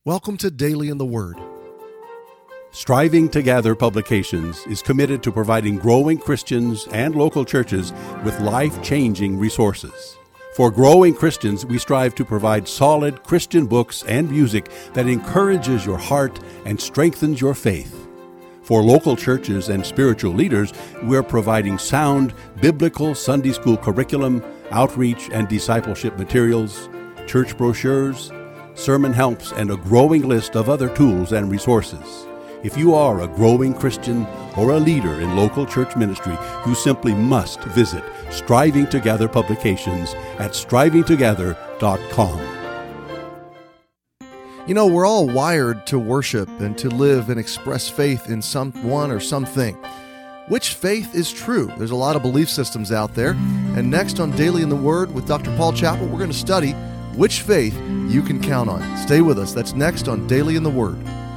Welcome to Daily in the Word. Striving to Gather Publications is committed to providing growing Christians and local churches with life-changing resources. For growing Christians, we strive to provide solid Christian books and music that encourages your heart and strengthens your faith. For local churches and spiritual leaders, we're providing sound biblical Sunday school curriculum, outreach and discipleship materials, church brochures, sermon helps, and a growing list of other tools and resources. If you are a growing Christian or a leader in local church ministry, you simply must visit Striving to Gather Publications at strivingtogether.com. You know, we're all wired to worship and to live and express faith in someone or something. Which faith is true? There's a lot of belief systems out there. And next on Daily in the Word with Dr. Paul Chappell, we're going to study which faith you can count on. Stay with us. That's next on Daily in the Word.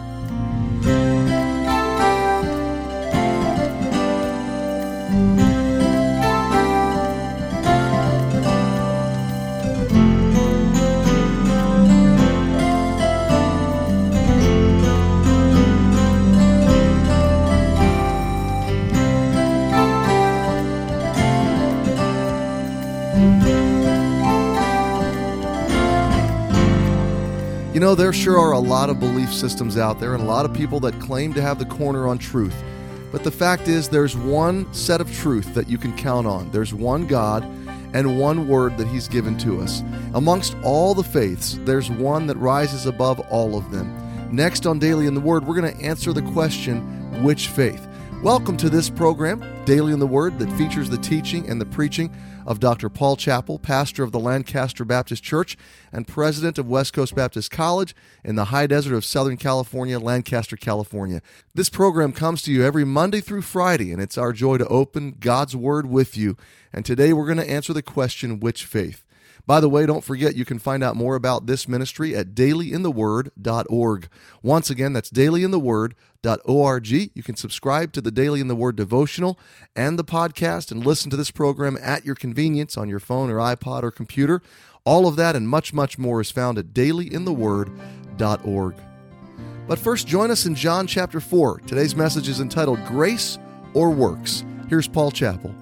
You know, there sure are a lot of belief systems out there and a lot of people that claim to have the corner on truth. But the fact is, there's one set of truth that you can count on. There's one God and one word that He's given to us. Amongst all the faiths, there's one that rises above all of them. Next on Daily in the Word, we're going to answer the question, which faith? Welcome to this program, Daily in the Word, that features the teaching and the preaching of Dr. Paul Chappell, pastor of the Lancaster Baptist Church and president of West Coast Baptist College in the high desert of Southern California, Lancaster, California. This program comes to you every Monday through Friday, and it's our joy to open God's Word with you. And today we're going to answer the question, which faith? By the way, don't forget you can find out more about this ministry at dailyintheword.org. Once again, that's dailyintheword.org. You can subscribe to the Daily in the Word devotional and the podcast and listen to this program at your convenience on your phone or iPod or computer. All of that and much, much more is found at dailyintheword.org. But first, join us in John chapter 4. Today's message is entitled Grace or Works. Here's Paul Chappell.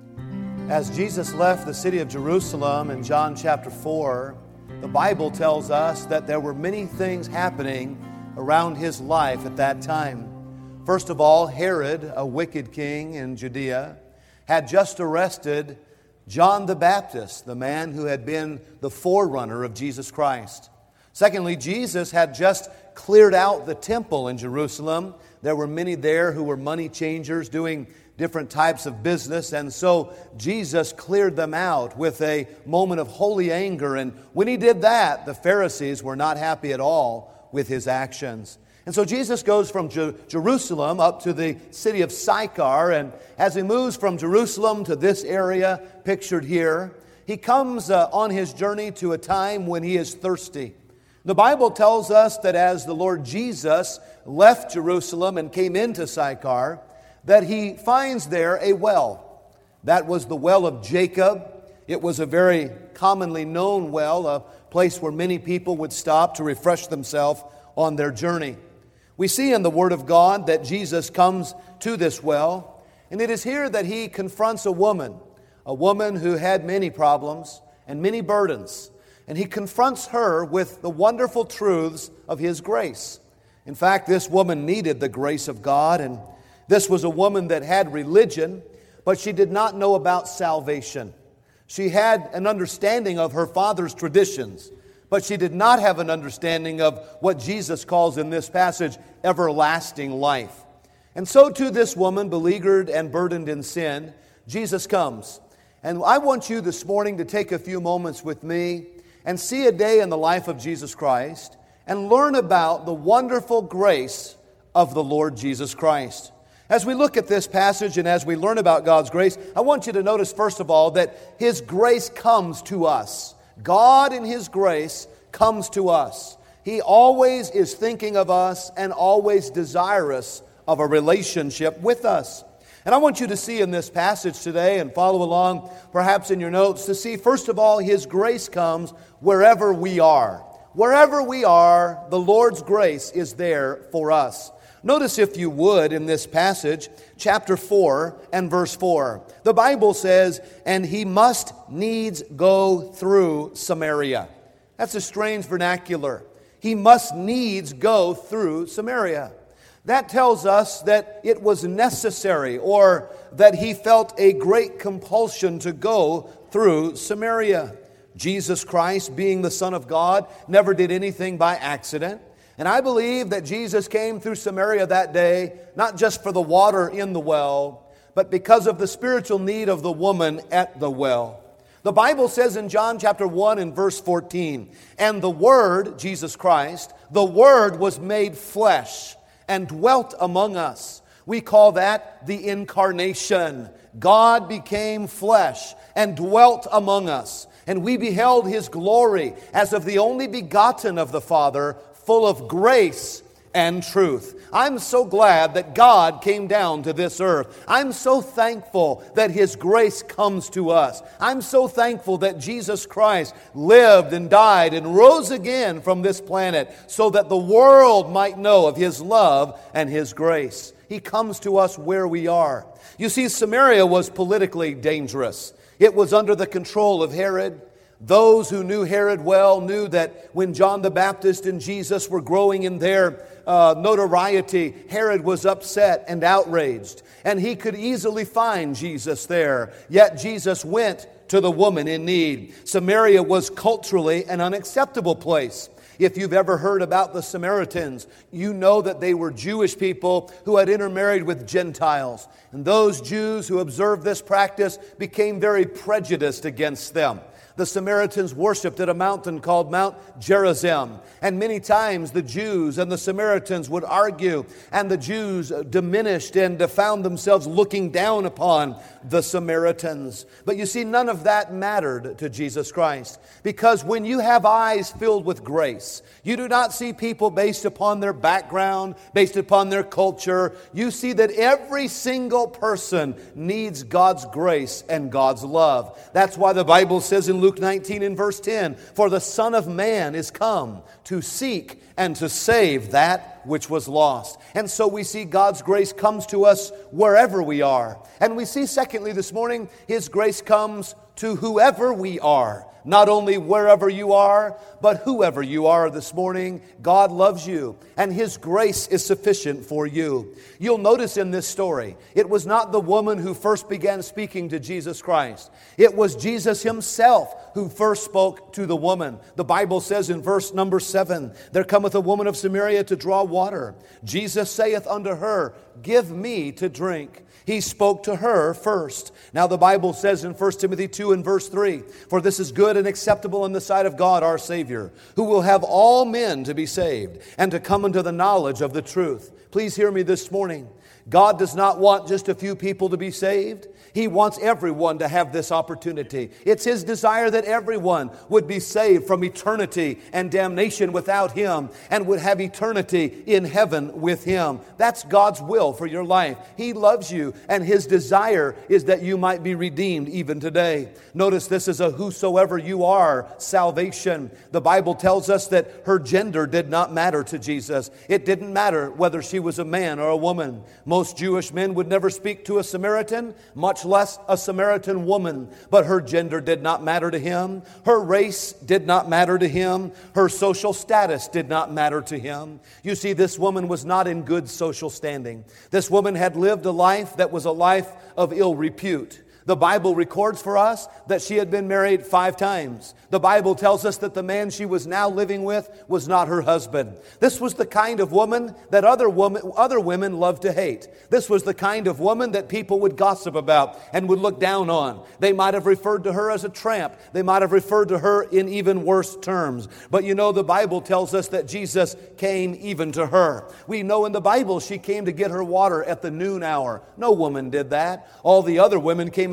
As Jesus left the city of Jerusalem in John chapter 4, the Bible tells us that there were many things happening around His life at that time. First of all, Herod, a wicked king in Judea, had just arrested John the Baptist, the man who had been the forerunner of Jesus Christ. Secondly, Jesus had just cleared out the temple in Jerusalem. There were many there who were money changers doing different types of business, and so Jesus cleared them out with a moment of holy anger. And when He did that, the Pharisees were not happy at all with His actions. And so Jesus goes from Jerusalem up to the city of Sychar, and as He moves from Jerusalem to this area pictured here, He comes on His journey to a time when He is thirsty. The Bible tells us that as the Lord Jesus left Jerusalem and came into Sychar, that He finds there a well. That was the well of Jacob. It was a very commonly known well, a place where many people would stop to refresh themselves on their journey. We see in the Word of God that Jesus comes to this well, and it is here that He confronts a woman who had many problems and many burdens, and He confronts her with the wonderful truths of His grace. In fact, this woman needed the grace of God, and this was a woman that had religion, but she did not know about salvation. She had an understanding of her father's traditions, but she did not have an understanding of what Jesus calls in this passage everlasting life. And so to this woman, beleaguered and burdened in sin, Jesus comes. And I want you this morning to take a few moments with me and see a day in the life of Jesus Christ and learn about the wonderful grace of the Lord Jesus Christ. As we look at this passage and as we learn about God's grace, I want you to notice, first of all, that His grace comes to us. God in His grace comes to us. He always is thinking of us and always desirous of a relationship with us. And I want you to see in this passage today and follow along perhaps in your notes to see, first of all, His grace comes wherever we are. Wherever we are, the Lord's grace is there for us. Notice, if you would, in this passage, chapter 4 and verse 4. The Bible says, "And he must needs go through Samaria." That's a strange vernacular. He must needs go through Samaria. That tells us that it was necessary, or that he felt a great compulsion to go through Samaria. Jesus Christ, being the Son of God, never did anything by accident. And I believe that Jesus came through Samaria that day, not just for the water in the well, but because of the spiritual need of the woman at the well. The Bible says in John chapter 1 and verse 14, "And the Word," Jesus Christ, "the Word was made flesh and dwelt among us." We call that the incarnation. God became flesh and dwelt among us. And we beheld His glory as of the only begotten of the Father, full of grace and truth. I'm so glad that God came down to this earth. I'm so thankful that His grace comes to us. I'm so thankful that Jesus Christ lived and died and rose again from this planet so that the world might know of His love and His grace. He comes to us where we are. You see, Samaria was politically dangerous. It was under the control of Herod. Those who knew Herod well knew that when John the Baptist and Jesus were growing in their notoriety, Herod was upset and outraged, and he could easily find Jesus there. Yet Jesus went to the woman in need. Samaria was culturally an unacceptable place. If you've ever heard about the Samaritans, you know that they were Jewish people who had intermarried with Gentiles. And those Jews who observed this practice became very prejudiced against them. The Samaritans worshipped at a mountain called Mount Gerizim. And many times the Jews and the Samaritans would argue, and the Jews diminished and found themselves looking down upon the Samaritans. But you see, none of that mattered to Jesus Christ. Because when you have eyes filled with grace, you do not see people based upon their background, based upon their culture. You see that every single person needs God's grace and God's love. That's why the Bible says in Luke 19 and verse 10, "For the Son of Man is come to seek and to save that which was lost." And so we see God's grace comes to us wherever we are. And we see, secondly, this morning, His grace comes to whoever we are. Not only wherever you are, but whoever you are this morning, God loves you, and His grace is sufficient for you. You'll notice in this story, it was not the woman who first began speaking to Jesus Christ. It was Jesus Himself who first spoke to the woman. The Bible says in verse number 7, "There cometh a woman of Samaria to draw water. Jesus saith unto her, Give me to drink." He spoke to her first. Now the Bible says in 1 Timothy 2 and verse 3, "For this is good and acceptable in the sight of God our Savior, who will have all men to be saved and to come into the knowledge of the truth." Please hear me this morning. God does not want just a few people to be saved. He wants everyone to have this opportunity. It's His desire that everyone would be saved from eternity and damnation without Him and would have eternity in heaven with Him. That's God's will for your life. He loves you, and His desire is that you might be redeemed even today. Notice this is a whosoever you are salvation. The Bible tells us that her gender did not matter to Jesus. It didn't matter whether she was a man or a woman. Most Jewish men would never speak to a Samaritan, much less a Samaritan woman. But her gender did not matter to Him. Her race did not matter to Him. Her social status did not matter to Him. You see, this woman was not in good social standing. This woman had lived a life that was a life of ill repute. The Bible records for us that she had been married 5 times. The Bible tells us that the man she was now living with was not her husband. This was the kind of woman that other women loved to hate. This was the kind of woman that people would gossip about and would look down on. They might have referred to her as a tramp. They might have referred to her in even worse terms. But you know, the Bible tells us that Jesus came even to her. We know in the Bible she came to get her water at the noon hour. No woman did that. All the other women came in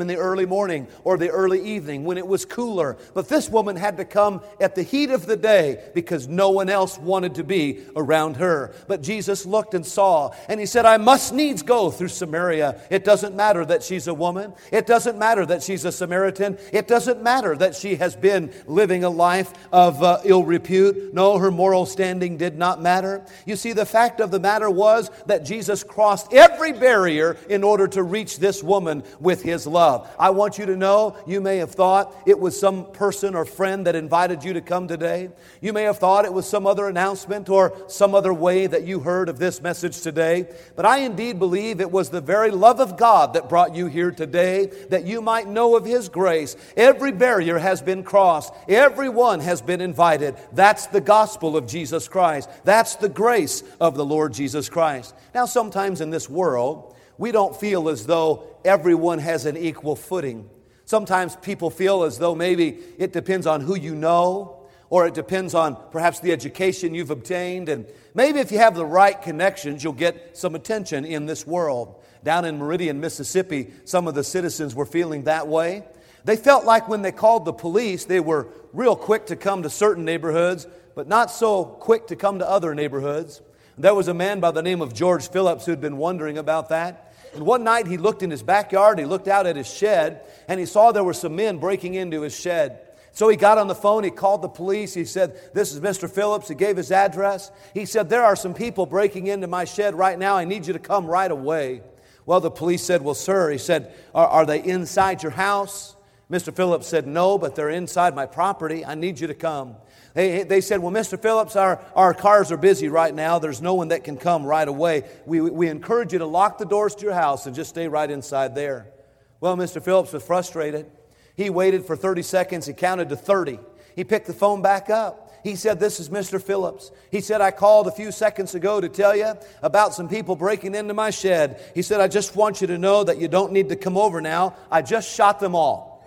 in the early morning or the early evening when it was cooler. But this woman had to come at the heat of the day because no one else wanted to be around her. But Jesus looked and saw, and He said, I must needs go through Samaria. It doesn't matter that she's a woman. It doesn't matter that she's a Samaritan. It doesn't matter that she has been living a life of ill repute. No, her moral standing did not matter. You see, the fact of the matter was that Jesus crossed every barrier in order to reach this woman with His love. I want you to know, you may have thought it was some person or friend that invited you to come today. You may have thought it was some other announcement or some other way that you heard of this message today. But I indeed believe it was the very love of God that brought you here today, that you might know of His grace. Every barrier has been crossed. Everyone has been invited. That's the gospel of Jesus Christ. That's the grace of the Lord Jesus Christ. Now, sometimes in this world, we don't feel as though everyone has an equal footing. Sometimes people feel as though maybe it depends on who you know, or it depends on perhaps the education you've obtained, and maybe if you have the right connections, you'll get some attention in this world. Down in Meridian, Mississippi, some of the citizens were feeling that way. They felt like when they called the police, they were real quick to come to certain neighborhoods, but not so quick to come to other neighborhoods. There was a man by the name of George Phillips who'd been wondering about that. And one night he looked in his backyard, he looked out at his shed, and he saw there were some men breaking into his shed. So he got on the phone, he called the police, he said, this is Mr. Phillips, he gave his address. He said, there are some people breaking into my shed right now, I need you to come right away. Well, the police said, well, sir, he said, are they inside your house? Mr. Phillips said, no, but they're inside my property, I need you to come. They said, well, Mr. Phillips, our cars are busy right now. There's no one that can come right away. We encourage you to lock the doors to your house and just stay right inside there. Well, Mr. Phillips was frustrated. He waited for 30 seconds. He counted to 30. He picked the phone back up. He said, this is Mr. Phillips. He said, I called a few seconds ago to tell you about some people breaking into my shed. He said, I just want you to know that you don't need to come over now. I just shot them all.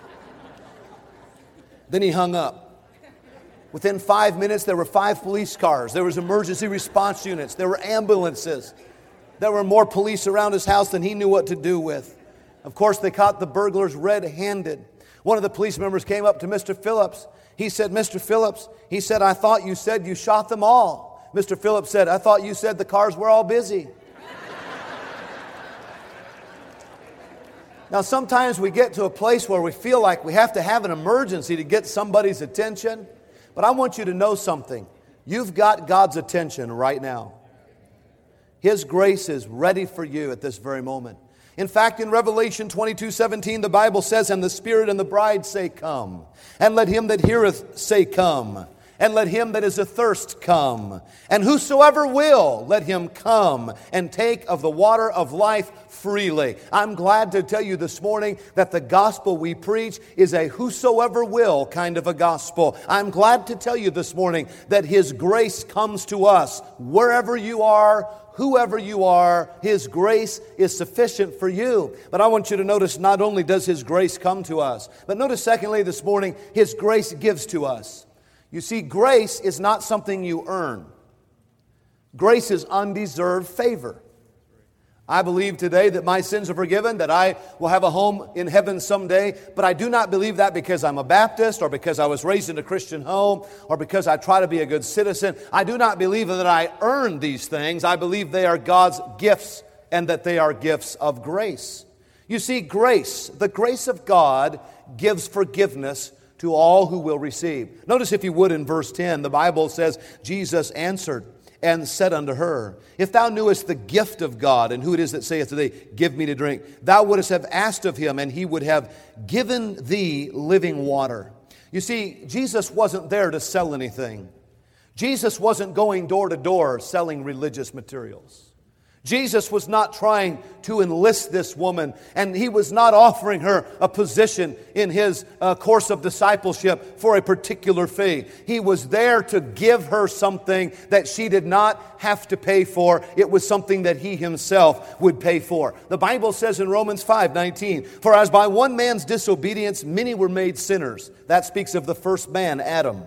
Then he hung up. Within 5 minutes, there were 5 police cars. There was emergency response units. There were ambulances. There were more police around his house than he knew what to do with. Of course, they caught the burglars red-handed. One of the police members came up to Mr. Phillips. He said, Mr. Phillips, he said, I thought you said you shot them all. Mr. Phillips said, I thought you said the cars were all busy. Now, sometimes we get to a place where we feel like we have to have an emergency to get somebody's attention. But I want you to know something. You've got God's attention right now. His grace is ready for you at this very moment. In fact, in Revelation 22:17, the Bible says, and the Spirit and the bride say, come. And let him that heareth say, come. And let him that is athirst come. And whosoever will, let him come and take of the water of life freely. I'm glad to tell you this morning that the gospel we preach is a whosoever will kind of a gospel. I'm glad to tell you this morning that His grace comes to us wherever you are, whoever you are. His grace is sufficient for you. But I want you to notice not only does His grace come to us, but notice secondly this morning, His grace gives to us. You see, grace is not something you earn. Grace is undeserved favor. I believe today that my sins are forgiven, that I will have a home in heaven someday, but I do not believe that because I'm a Baptist or because I was raised in a Christian home or because I try to be a good citizen. I do not believe that I earn these things. I believe they are God's gifts and that they are gifts of grace. You see, grace, the grace of God gives forgiveness to all who will receive. Notice if you would in verse 10, the Bible says, Jesus answered and said unto her, if thou knewest the gift of God, and who it is that saith to thee, give me to drink, thou wouldst have asked of him, and he would have given thee living water. You see, Jesus wasn't there to sell anything. Jesus wasn't going door to door selling religious materials. Jesus was not trying to enlist this woman, and He was not offering her a position in His course of discipleship for a particular fee. He was there to give her something that she did not have to pay for. It was something that He Himself would pay for. The Bible says in Romans 5:19, for as by one man's disobedience many were made sinners. That speaks of the first man, Adam.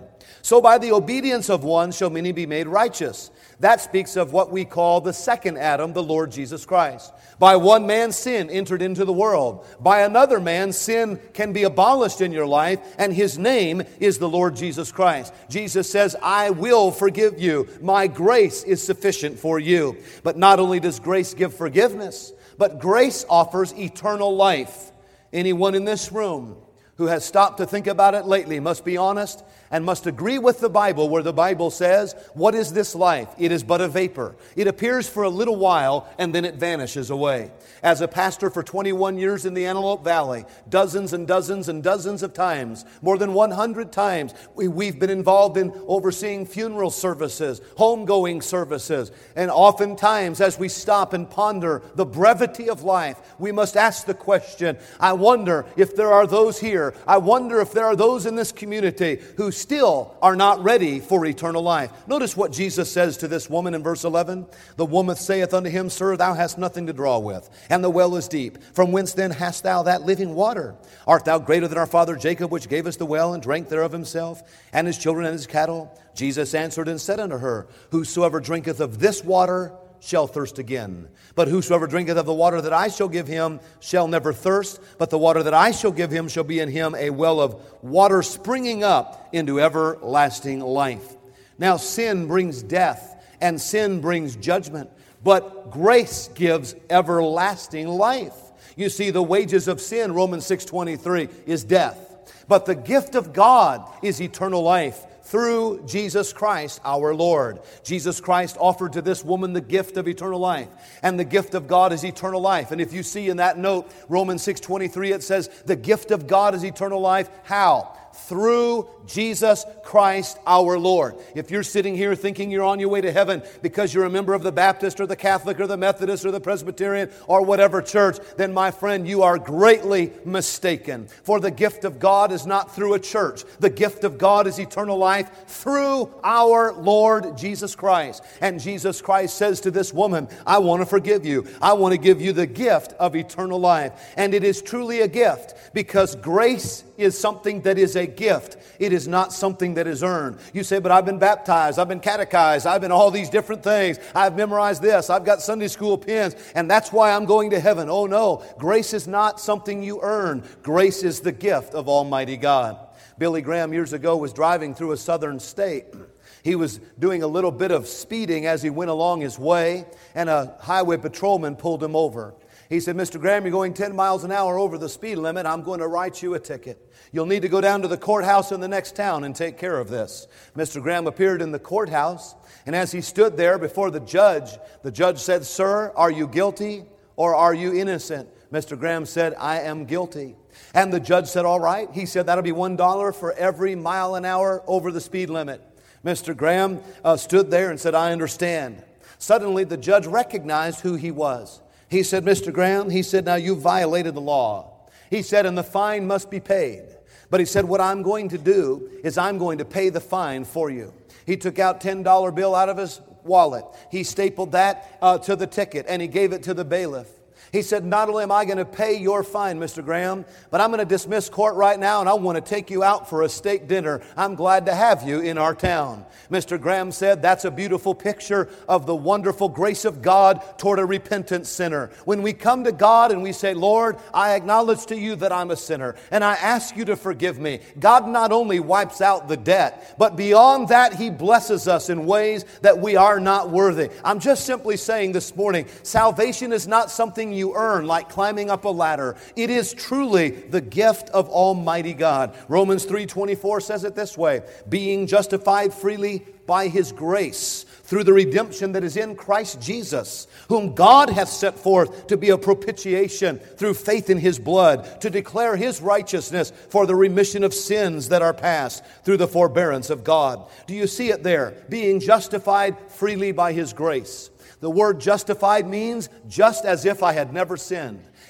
So by the obedience of one shall many be made righteous. That speaks of what we call the second Adam, the Lord Jesus Christ. By one man sin entered into the world. By another man sin can be abolished in your life, and his name is the Lord Jesus Christ. Jesus says, I will forgive you. My grace is sufficient for you. But not only does grace give forgiveness, but grace offers eternal life. Anyone in this room who has stopped to think about it lately must be honest and must agree with the Bible, where the Bible says, what is this life? It is but a vapor. It appears for a little while and then it vanishes away. As a pastor for 21 years in the Antelope Valley, dozens and dozens and dozens of times, more than 100 times, we've been involved in overseeing funeral services, homegoing services, and oftentimes as we stop and ponder the brevity of life, we must ask the question, I wonder if there are those here, I wonder if there are those in this community who still are not ready for eternal life. Notice what Jesus says to this woman in verse 11. The woman saith unto him, Sir, thou hast nothing to draw with, and the well is deep. From whence then hast thou that living water? Art thou greater than our father Jacob, which gave us the well, and drank thereof himself, and his children and his cattle? Jesus answered and said unto her, Whosoever drinketh of this water shall thirst again. But whosoever drinketh of the water that I shall give him shall never thirst, but the water that I shall give him shall be in him a well of water springing up into everlasting life. Now sin brings death, and sin brings judgment, but grace gives everlasting life. You see, the wages of sin, Romans 6:23, is death. But the gift of God is eternal life through Jesus Christ our Lord. Jesus Christ offered to this woman the gift of eternal life. And the gift of God is eternal life. And if you see in that note, Romans 6:23, it says, the gift of God is eternal life. How? Through Jesus Christ our Lord. If you're sitting here thinking you're on your way to heaven because you're a member of the Baptist or the Catholic or the Methodist or the Presbyterian or whatever church, then my friend, you are greatly mistaken. For the gift of God is not through a church. The gift of God is eternal life through our Lord Jesus Christ. And Jesus Christ says to this woman, I want to forgive you. I want to give you the gift of eternal life. And it is truly a gift because grace is something that is a gift. It is not something that is earned. You say, but I've been baptized, I've been catechized, I've been all these different things. I've memorized this, I've got Sunday school pins, and that's why I'm going to heaven. Oh no, grace is not something you earn. Grace is the gift of Almighty God. Billy Graham years ago was driving through a southern state. He was doing a little bit of speeding as he went along his way, and a highway patrolman pulled him over. He said, Mr. Graham, you're going 10 miles an hour over the speed limit. I'm going to write you a ticket. You'll need to go down to the courthouse in the next town and take care of this. Mr. Graham appeared in the courthouse, and as he stood there before the judge said, Sir, are you guilty or are you innocent? Mr. Graham said, I am guilty. And the judge said, all right. He said, that'll be $1 for every mile an hour over the speed limit. Mr. Graham stood there and said, I understand. Suddenly, the judge recognized who he was. He said, Mr. Graham, he said, now you violated the law. He said, and the fine must be paid. But he said, what I'm going to do is I'm going to pay the fine for you. He took out a $10 bill out of his wallet. He stapled that to the ticket and he gave it to the bailiff. He said, not only am I going to pay your fine, Mr. Graham, but I'm going to dismiss court right now and I want to take you out for a steak dinner. I'm glad to have you in our town. Mr. Graham said, that's a beautiful picture of the wonderful grace of God toward a repentant sinner. When we come to God and we say, Lord, I acknowledge to you that I'm a sinner and I ask you to forgive me. God not only wipes out the debt, but beyond that, He blesses us in ways that we are not worthy. I'm just simply saying this morning, salvation is not something you earn like climbing up a ladder. It is truly the gift of Almighty God. Romans 3:24 says it this way, being justified freely by His grace through the redemption that is in Christ Jesus, whom God hath set forth to be a propitiation through faith in His blood, to declare His righteousness for the remission of sins that are past through the forbearance of God. Do you see it there? Being justified freely by His grace. The word justified means just as if I had never sinned.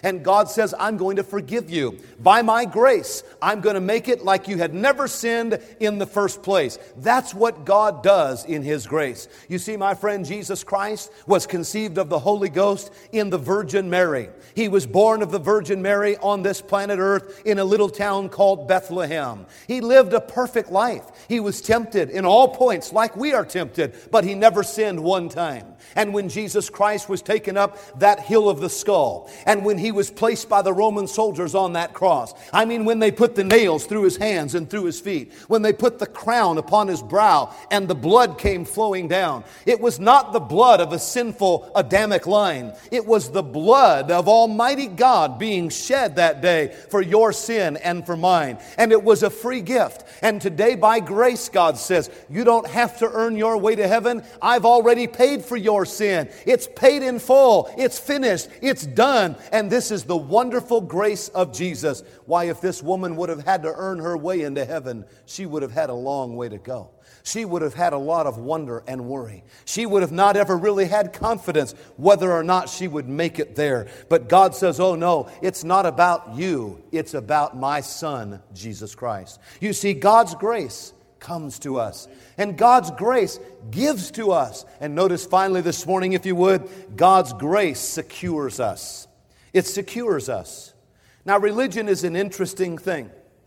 And God says, I'm going to forgive you. By my grace, I'm going to make it like you had never sinned in the first place. That's what God does in His grace. You see, my friend, Jesus Christ was conceived of the Holy Ghost in the Virgin Mary. He was born of the Virgin Mary on this planet Earth in a little town called Bethlehem. He lived a perfect life. He was tempted in all points like we are tempted, but He never sinned one time. And when Jesus Christ was taken up that hill of the skull, and when He was placed by the Roman soldiers on that cross, I mean, when they put the nails through His hands and through His feet, when they put the crown upon His brow and the blood came flowing down, it was not the blood of a sinful Adamic line. It was the blood of Almighty God being shed that day for your sin and for mine. And it was a free gift. And today, by grace, God says, you don't have to earn your way to heaven. I've already paid for your sin. It's paid in full. It's finished. It's done. And this is the wonderful grace of Jesus. Why, if this woman would have had to earn her way into heaven, she would have had a long way to go. She would have had a lot of wonder and worry. She would have not ever really had confidence whether or not she would make it there. But God says, oh no, it's not about you. It's about my Son, Jesus Christ. You see, God's grace comes to us. And God's grace gives to us. And notice finally this morning, if you would, God's grace secures us. It secures us. Now, religion is an interesting thing.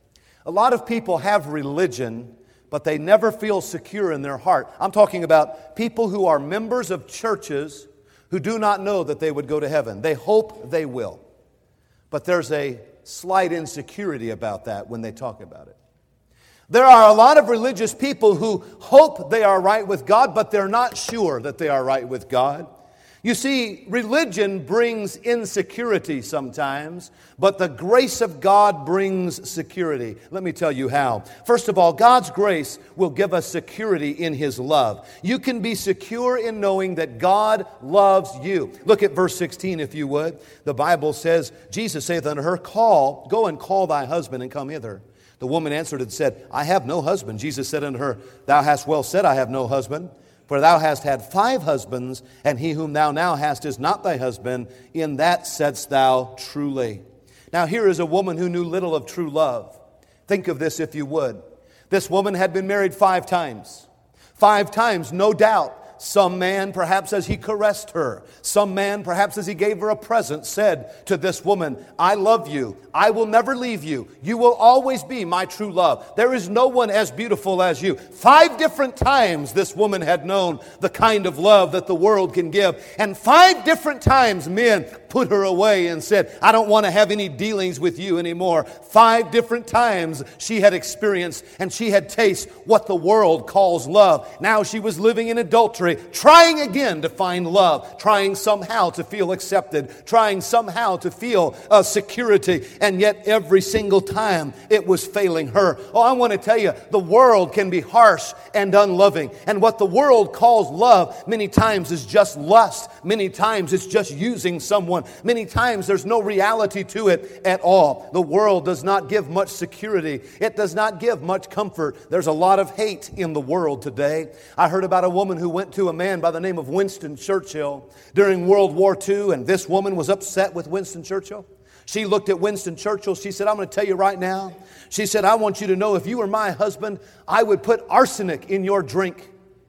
A lot of people have religion, but they never feel secure in their heart. I'm talking about people who are members of churches who do not know that they would go to heaven. They hope they will. But there's a slight insecurity about that when they talk about it. There are a lot of religious people who hope they are right with God, but they're not sure that they are right with God. You see, religion brings insecurity sometimes, but the grace of God brings security. Let me tell you how. First of all, God's grace will give us security in His love. You can be secure in knowing that God loves you. Look at verse 16, if you would. The Bible says, Jesus saith unto her, go and call thy husband and come hither. The woman answered and said, I have no husband. Jesus said unto her, Thou hast well said, I have no husband. For thou hast had 5 husbands, and he whom thou now hast is not thy husband. In that saidst thou truly. Now here is a woman who knew little of true love. Think of this if you would. This woman had been married 5 times. 5 times, no doubt. Some man, perhaps as he caressed her, some man, perhaps as he gave her a present, said to this woman, I love you. I will never leave you. You will always be my true love. There is no one as beautiful as you. 5 different times this woman had known the kind of love that the world can give. And 5 different times men put her away and said, I don't want to have any dealings with you anymore. 5 different times she had experienced and she had tasted what the world calls love. Now she was living in adultery, trying again to find love, trying somehow to feel accepted, trying somehow to feel security, and yet every single time it was failing her. Oh, I want to tell you, the world can be harsh and unloving, and what the world calls love many times is just lust. Many times it's just using someone. Many times there's no reality to it at all. The world does not give much security. It does not give much comfort. There's a lot of hate in the world today. I heard about a woman who went to a man by the name of Winston Churchill during World War II, and this woman was upset with Winston Churchill. She looked at Winston Churchill. She said, I'm going to tell you right now. She said, I want you to know if you were my husband, I would put arsenic in your drink.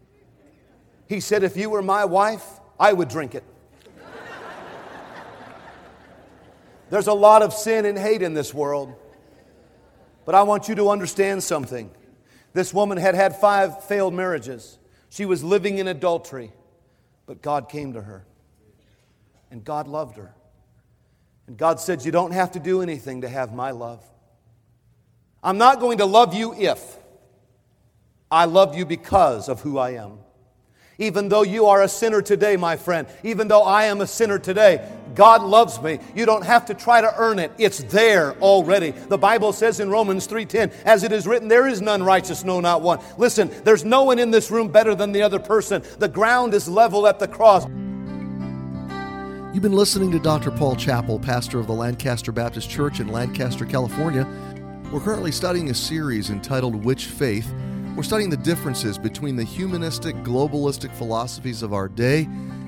He said, if you were my wife, I would drink it. There's a lot of sin and hate in this world. But I want you to understand something. This woman had had 5 failed marriages. She was living in adultery. But God came to her. And God loved her. And God said, you don't have to do anything to have my love. I'm not going to love you if. I love you because of who I am. Even though you are a sinner today, my friend, even though I am a sinner today, God loves me. You don't have to try to earn it. It's there already. The Bible says in Romans 3:10, as it is written, there is none righteous, no, not one. Listen, there's no one in this room better than the other person. The ground is level at the cross. You've been listening to Dr. Paul Chappell, pastor of the Lancaster Baptist Church in Lancaster, California. We're currently studying a series entitled Which Faith? We're studying the differences between the humanistic, globalistic philosophies of our day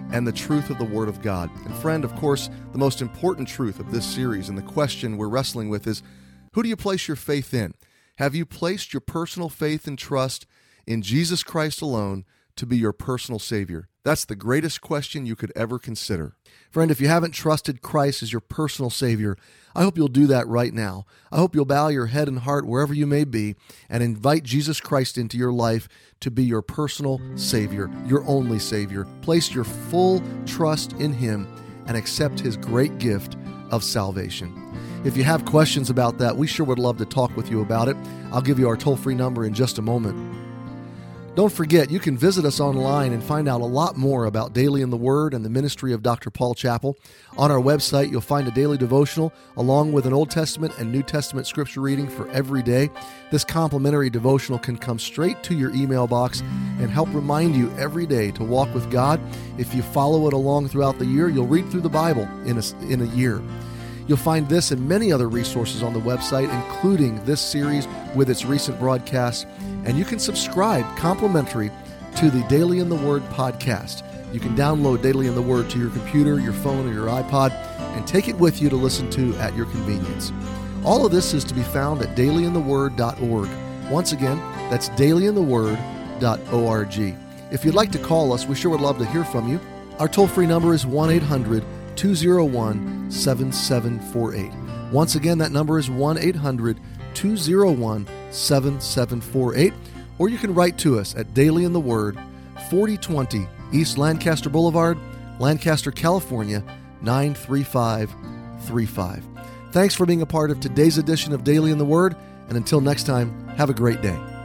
and the truth of the Word of God. And friend, of course, the most important truth of this series and the question we're wrestling with is, who do you place your faith in? Have you placed your personal faith and trust in Jesus Christ alone to be your personal Savior? That's the greatest question you could ever consider. Friend, if you haven't trusted Christ as your personal Savior, I hope you'll do that right now. I hope you'll bow your head and heart wherever you may be and invite Jesus Christ into your life to be your personal Savior, your only Savior. Place your full trust in Him and accept His great gift of salvation. If you have questions about that, we sure would love to talk with you about it. I'll give you our toll-free number in just a moment. Don't forget, you can visit us online and find out a lot more about Daily in the Word and the ministry of Dr. Paul Chappell. On our website, you'll find a daily devotional along with an Old Testament and New Testament scripture reading for every day. This complimentary devotional can come straight to your email box and help remind you every day to walk with God. If you follow it along throughout the year, you'll read through the Bible in a year. You'll find this and many other resources on the website, including this series with its recent broadcasts. And you can subscribe complimentary to the Daily in the Word podcast. You can download Daily in the Word to your computer, your phone, or your iPod, and take it with you to listen to at your convenience. All of this is to be found at dailyintheword.org. Once again, that's dailyintheword.org. If you'd like to call us, we sure would love to hear from you. Our toll-free number is 1-800-201-7748. Once again, that number is 1-800-201-7748. Or you can write to us at Daily in the Word, 4020 East Lancaster Boulevard, Lancaster, California, 93535. Thanks for being a part of today's edition of Daily in the Word, and until next time, have a great day.